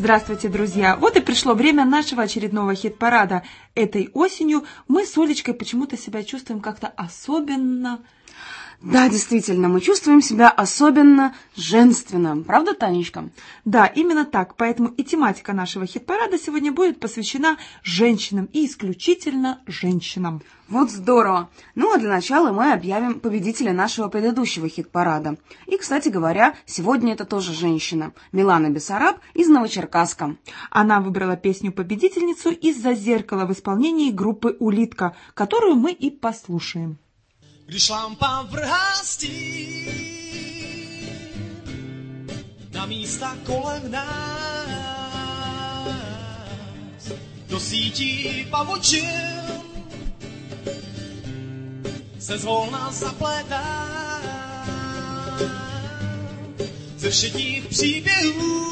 Здравствуйте, друзья! Вот и пришло время нашего очередного хит-парада. Этой осенью мы с Олечкой почему-то себя чувствуем как-то особенно... Да, действительно, мы чувствуем себя особенно женственно. Правда, Танечка? Да, именно так. Поэтому и тематика нашего хит-парада сегодня будет посвящена женщинам и исключительно женщинам. Вот здорово! Ну, а для начала мы объявим победителя нашего предыдущего хит-парада. И, кстати говоря, сегодня это тоже женщина. Милана Бессараб из Новочеркасска. Она выбрала песню-победительницу «Из-за зеркала» в исполнении группы «Улитка», которую мы и послушаем. Když lampa vrhá stín na místa kolem nás, do sítí pavočin se zvolna zaplétá, ze všedních příběhů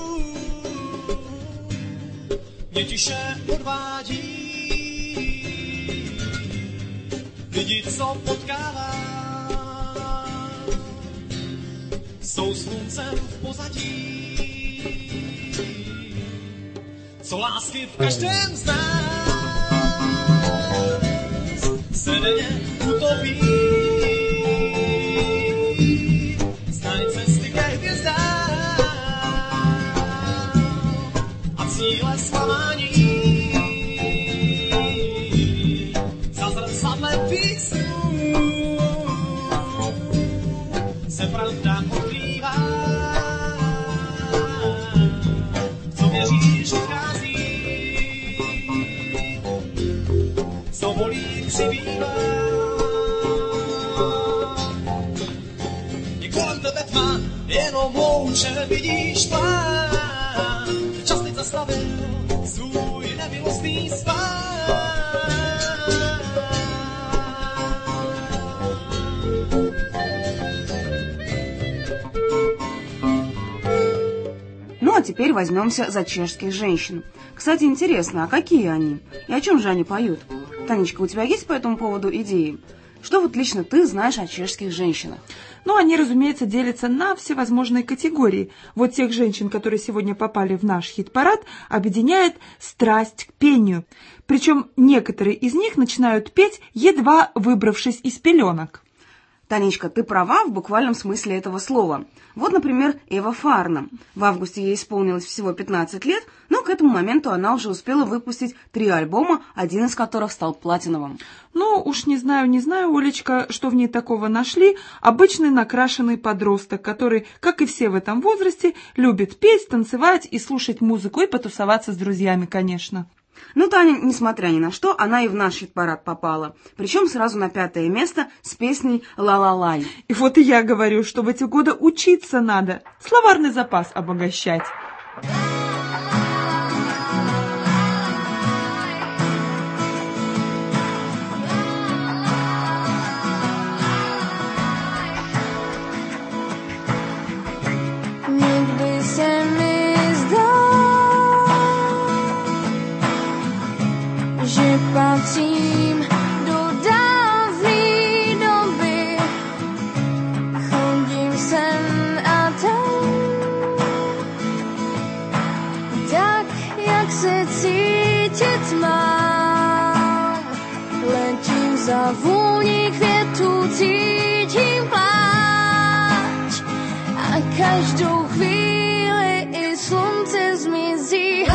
mě tiše odvádí. Lidi, co potkává, jsou sluncem v pozadí, co lásky v každém z nás se denně utopí. Znají cesty ke hvězdám a cíle zklamání. Se pravda odkrývá, co věříš odchází, co bolí přibývá. Je kolem tebe tma, jenom louče vidíš plán, čas teď zastavil svůj nemilostný spán. Ну, а теперь возьмемся за чешских женщин. Кстати, интересно, а какие они? И о чем же они поют? Танечка, у тебя есть по этому поводу идеи? Что вот лично ты знаешь о чешских женщинах? Ну, они, разумеется, делятся на всевозможные категории. Вот тех женщин, которые сегодня попали в наш хит-парад, объединяет страсть к пению. Причем некоторые из них начинают петь, едва выбравшись из пеленок. Танечка, ты права в буквальном смысле этого слова. Вот, например, Эва Фарна. В августе ей исполнилось всего 15 лет, но к этому моменту она уже успела выпустить 3 альбома, один из которых стал платиновым. Ну, уж не знаю, Олечка, что в ней такого нашли. Обычный накрашенный подросток, который, как и все в этом возрасте, любит петь, танцевать и слушать музыку, и потусоваться с друзьями, конечно. Ну, Таня, несмотря ни на что, она и в наш хит-парад попала. Причем сразу на 5-е место с песней «Ла-ла-лай». И вот и я говорю, что в эти годы учиться надо, словарный запас обогащать. Že patřím do dávné doby, chodím sem a tam, tak jak se cítit mám. Letím za vůní květů, cítím pláč a každou chvíli i slunce zmizí.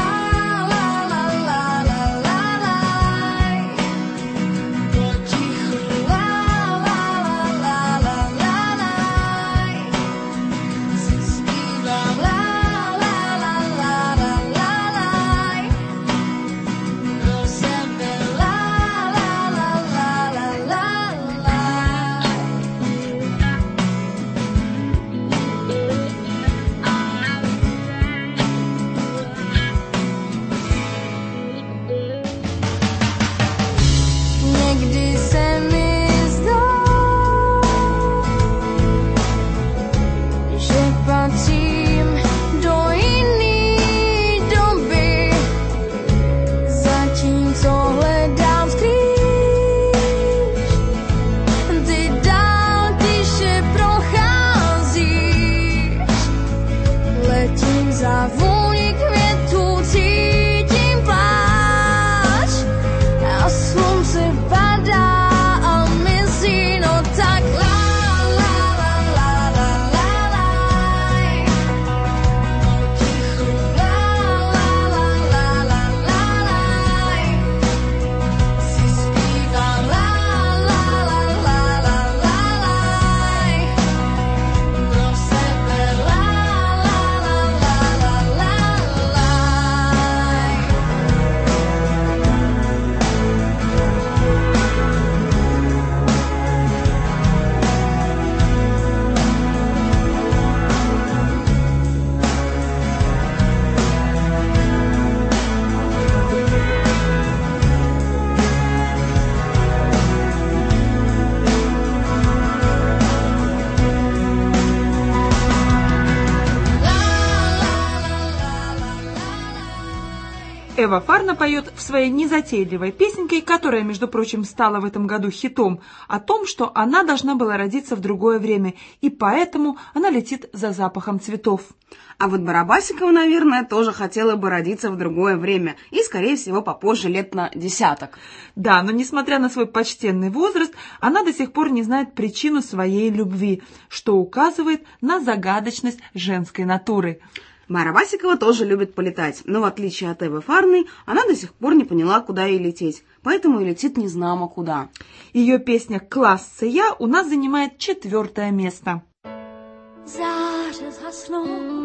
Эва Фарна поет в своей незатейливой песенке, которая, между прочим, стала в этом году хитом, о том, что она должна была родиться в другое время, и поэтому она летит за запахом цветов. А вот Барабасикова, наверное, тоже хотела бы родиться в другое время, и, скорее всего, попозже лет на 10. Да, но несмотря на свой почтенный возраст, она до сих пор не знает причину своей любви, что указывает на загадочность женской натуры. Барабасикова тоже любит полетать, но в отличие от Эвы Фарны, она до сих пор не поняла, куда ей лететь, поэтому и летит незнамо куда. Ее песня «Класс я» у нас занимает 4 место. Záře zhasnou,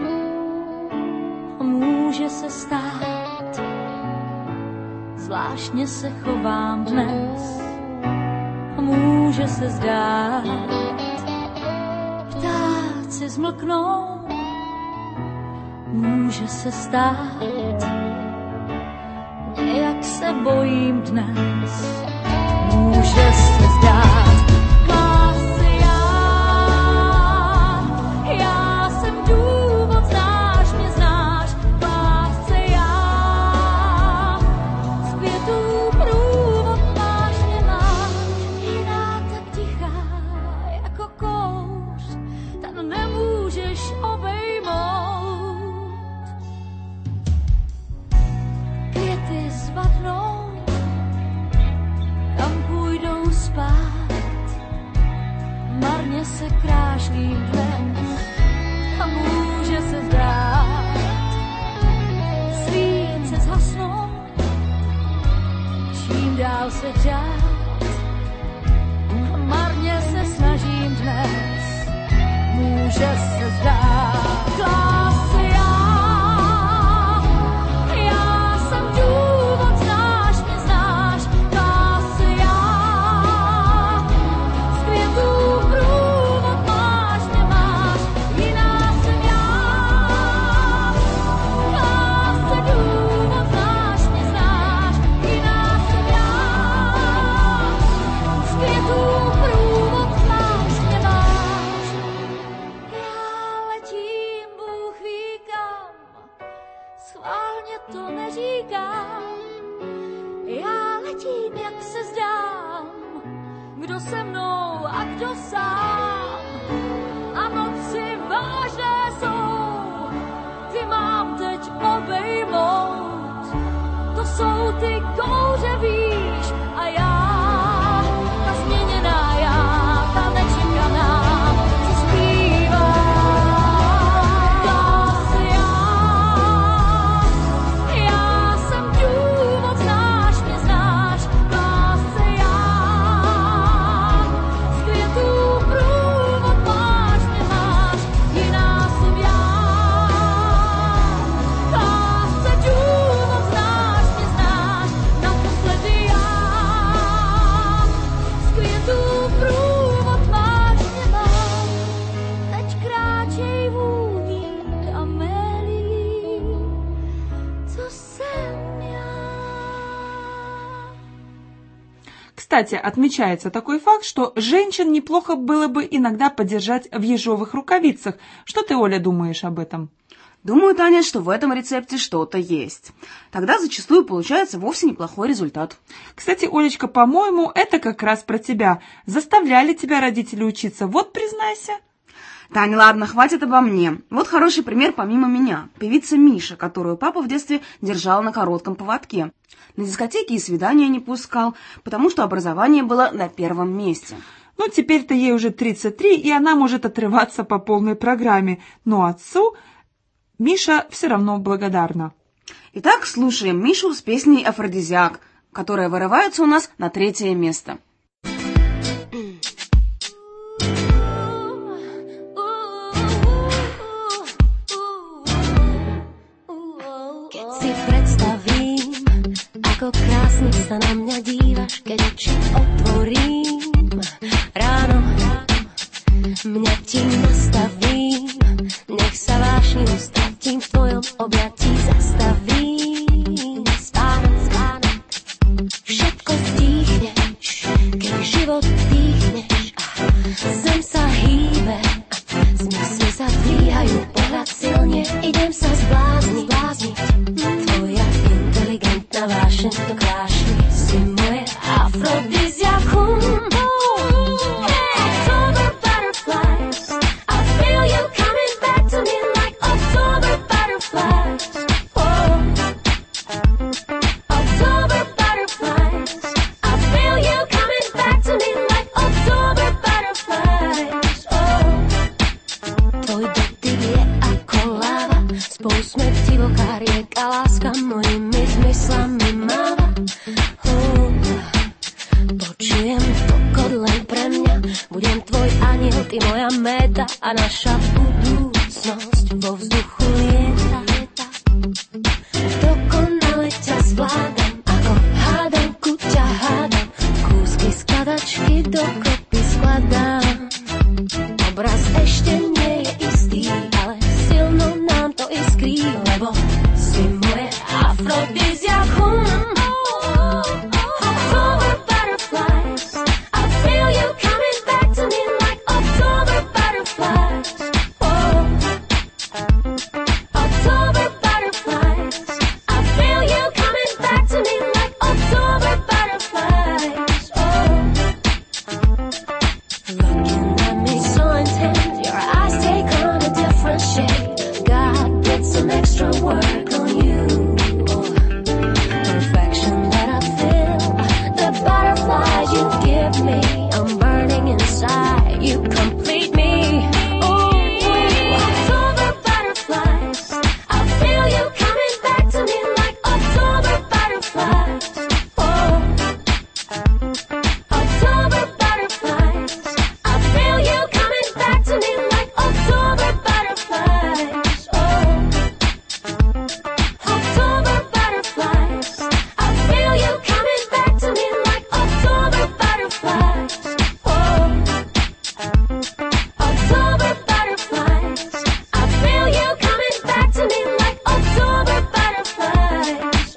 může se stát, zvláštně se chovám dnes, může se zdát, ptáci zmlknou, může se stát, jak se bojím dnes, může se zdát. Se krášlím dnes a může se zdát, svíce zhasnou, čím dál se řád a marně se snažím dnes, může se zdát. Klásy já jsem důvod, znáš mě, znáš, klásy já, z květů kdo se mnou a kdo sám. A noci vážné jsou, ty mám teď obejmout. To jsou ty kouře, víš, a já, ta změněná já, ta nečekaná, co zpívá. Já jsem důvod, znáš mě, znáš, Кстати, отмечается такой факт, что женщин неплохо было бы иногда подержать в ежовых рукавицах. Что ты, Оля, думаешь об этом? Думаю, Таня, что в этом рецепте что-то есть. Тогда зачастую получается вовсе неплохой результат. Кстати, Олечка, по-моему, это как раз про тебя. Заставляли тебя родители учиться, вот признайся. Таня, ладно, хватит обо мне. Вот хороший пример помимо меня. Певица Миша, которую папа в детстве держал на коротком поводке. На дискотеке и свидания не пускал, потому что образование было на первом месте. Ну, теперь-то ей уже 33, и она может отрываться по полной программе. Но отцу Миша все равно благодарна. Итак, слушаем Мишу с песней «Афродизиак», которая вырывается у нас на 3 место. Ako krásne sa na mňa dívaš, keď oči otvorím. Ráno mňa ti nastavím, nech sa vášnivo stratím v tvojom objatí, zastavím. Spánok, všetko stíchneš, keď život dýchneš. Zem sa hýbe, zmysly sa dvíhajú, pohľad silne, idem sa zblázniť. Tvoja inteligencia všetko krášli, si moje afrodiziakum. October butterflies, I feel you coming back to me like October butterflies. October butterflies, I feel you coming back to me like October butterflies. Tvoj dotyk je ako láva, spolu sme divoká rieka, láska mojimi zmyslami máva. Počujem pokod len pre mňa, budem tvoj aniel, ty moja méta a naša budúcnosť vo vzduchu lieta. Dokonale ťa zvládam, ako hádanku ťa hádam, kúsky skladačky dokopy skladám. Obraz ešte nie je istý, ale silno nám to iskrí, lebo si moje afrodiziakum. October butterflies, I feel you coming back to me like October butterflies. October butterflies, I feel you coming back to me like October butterflies. Looking at me so intense, your eyes take on a different shade. God did some extra work on you. Perfection that I feel, the butterflies you give me, I'm burning inside, you complete me. October butterflies, I feel you coming back to me like October butterflies. October butterflies, I feel you coming back to me like October butterflies. October butterflies, I feel you coming back to me like October butterflies. October butterflies, I feel you coming back to me like October butterflies.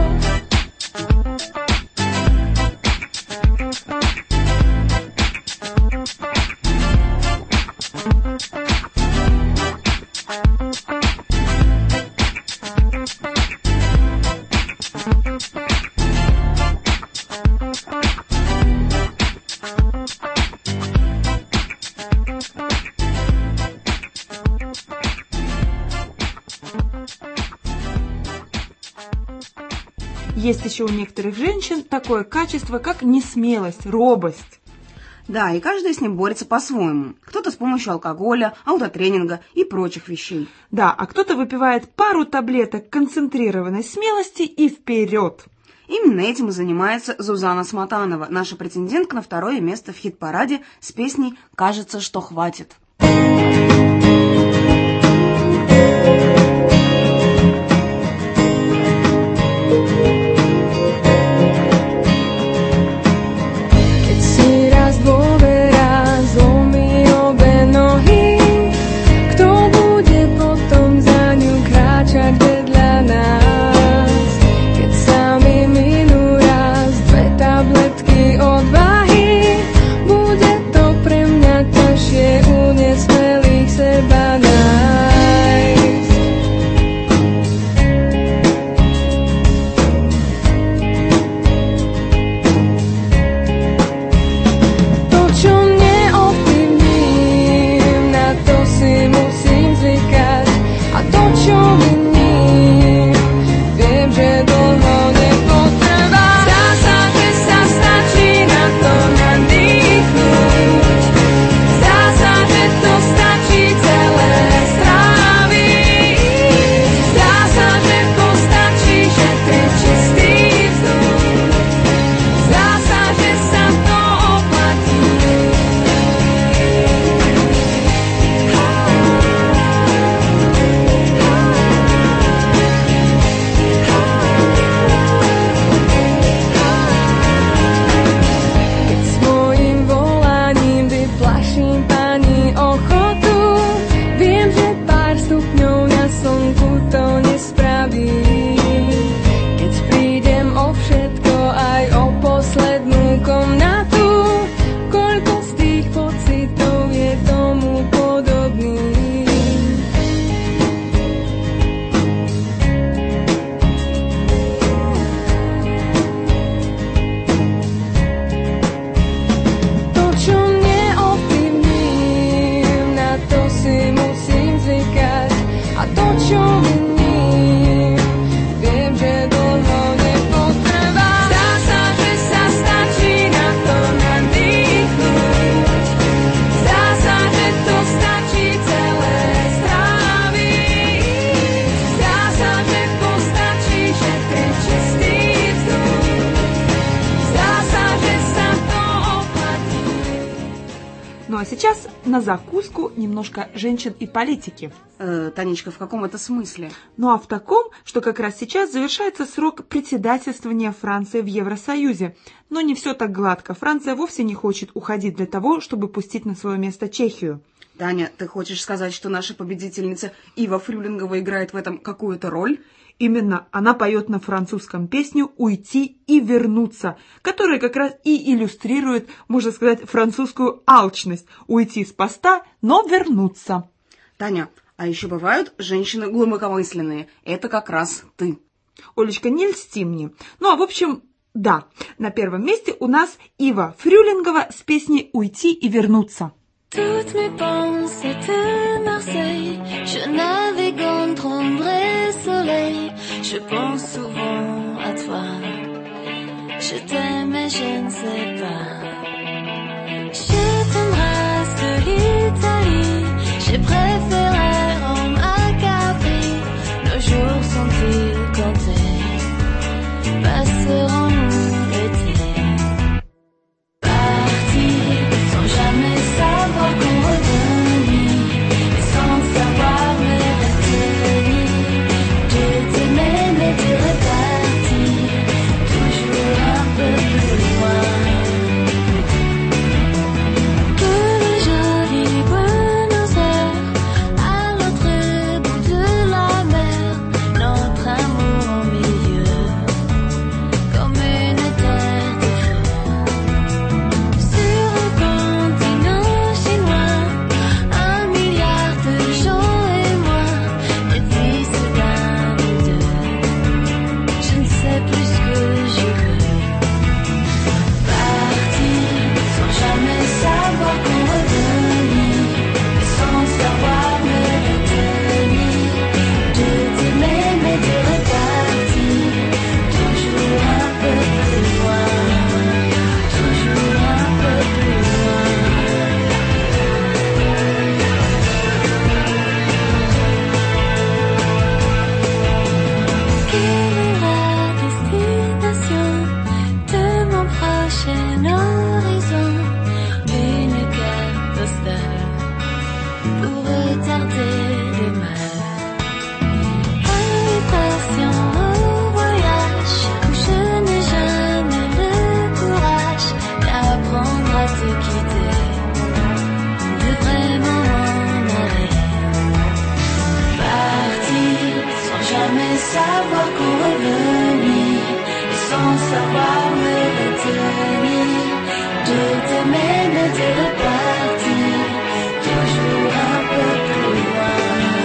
Есть еще у некоторых женщин такое качество, как несмелость, робость. Да, и каждый с ним борется по-своему. Кто-то с помощью алкоголя, аутотренинга и прочих вещей. Да, а кто-то выпивает пару таблеток концентрированной смелости и вперед. Именно этим и занимается Зузана Сматанова, наша претендентка на 2-е место в хит-параде с песней «Кажется, что хватит». Odvahy, bude to pre mňa ťažšie unieť. сейчас на закуску немножко женщин и политики. Танечка, в каком это смысле? Ну а в таком, что как раз сейчас завершается срок председательствования Франции в Евросоюзе. Но не все так гладко. Франция вовсе не хочет уходить для того, чтобы пустить на свое место Чехию. Таня, ты хочешь сказать, что наша победительница Ива Фрюлингова играет в этом какую-то роль? Именно она поет на французском песню «Уйти и вернуться», которая как раз и иллюстрирует, можно сказать, французскую алчность. Уйти с поста, но вернуться. Таня, а еще бывают женщины глубокомысленные. Это как раз ты. Олечка, не льсти мне. Ну, а в общем, да, на первом месте у нас Ива Фрюлингова с песней «Уйти и вернуться». Toutes mes pensées étaient Marseille. Je navigue entre ombre et soleil. Je pense souvent à toi. Je t'aime et je ne sais pas. Je t'embrasse de l'Italie. J'ai préféré Rome à Capri. Nos jours sont-ils comptés? Passerons-nous l'été? Partir sans jamais savoir qu'on revenir, et sans savoir me retenir. Je t'aimais mais tu repartis, toujours un peu plus loin. Que le joli Buenos Aires, à l'autre bout de la mer, notre amour au milieu, comme une terre de feu. Sur un continent chinois, 1 milliard de gens et moi, et puis soudain nous deux, je ne sais plus ce que je veux. Partir sans jamais savoir qu'on revenir, et sans savoir me retenir. Je t'aimais mais tu repartis, toujours un peu plus loin, toujours un peu plus loin. Quelle est la destination de mon prochain horizon? Une carte postale pour retarder demain. Invitation au voyage où je n'ai jamais le courage d'apprendre à te quitter, de vraiment m'en aller. Partir sans jamais savoir qu'on revenir, et sans savoir me retenir. Je t'aimais mais tu repartis, toujours un peu plus loin.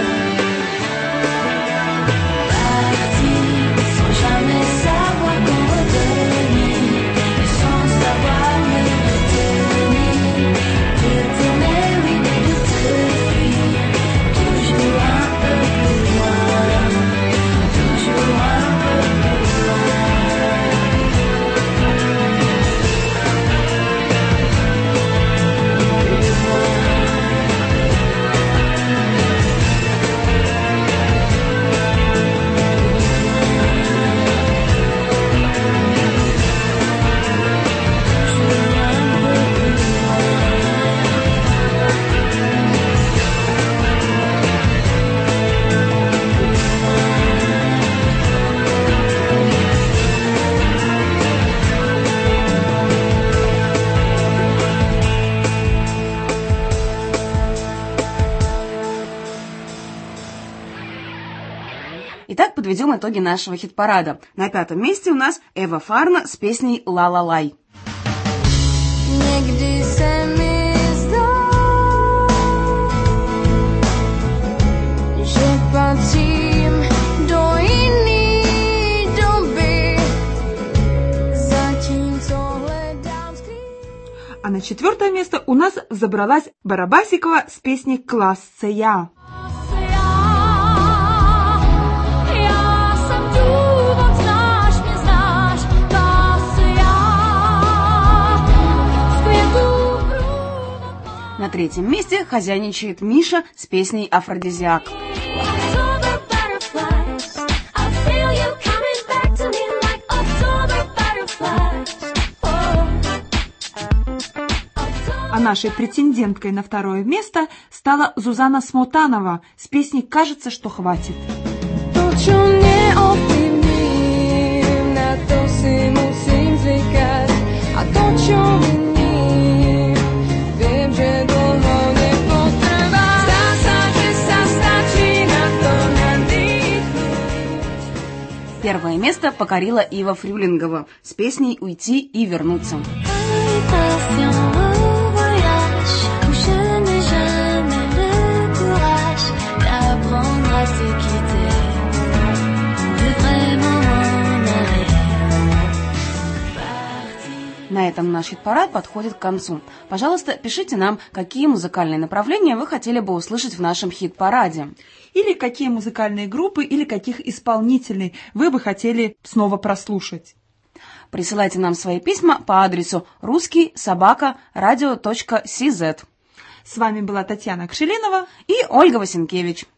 Partir sans jamais savoir qu'on revenir, et sans savoir me retenir. Je t'aimais oui mais je te fuis, toujours un peu plus loin, toujours un peu plus loin. Итак, подведем итоги нашего хит-парада. На 5-м месте у нас Эва Фарна с песней «Ла-ла-лай». Někdy se mi zdá, že patřím do jiný doby, zatímco hledám skrýt. А на 4-е место у нас забралась Барабасикова с песней «Класс Ц.Я». Já jsem důvod, znáš mě, znáš, klás já, z květů průvod má. На 3-м месте хозяйничает Миша с песней «Афродизиак». October butterflies, I feel you coming back to me like October butterflies. Oh. А нашей претенденткой на второе место стала Зузана Смолтанова с песней «Кажется, что хватит». To, čo neovplyvním, na to si musím zvykať. A to, čo viním, viem, že dlho nepotrvá. Zdá sa, že sa stačí na to nadýchnuť. Первое место покорила Ива Фрюлингова с песней «Уйти и вернуться». На этом наш хит-парад подходит к концу. Пожалуйста, пишите нам, какие музыкальные направления вы хотели бы услышать в нашем хит-параде. Или какие музыкальные группы, или каких исполнителей вы бы хотели снова прослушать. Присылайте нам свои письма по адресу ruski@radio.cz. С вами была Татьяна Кшелинова и Ольга Васенкевич.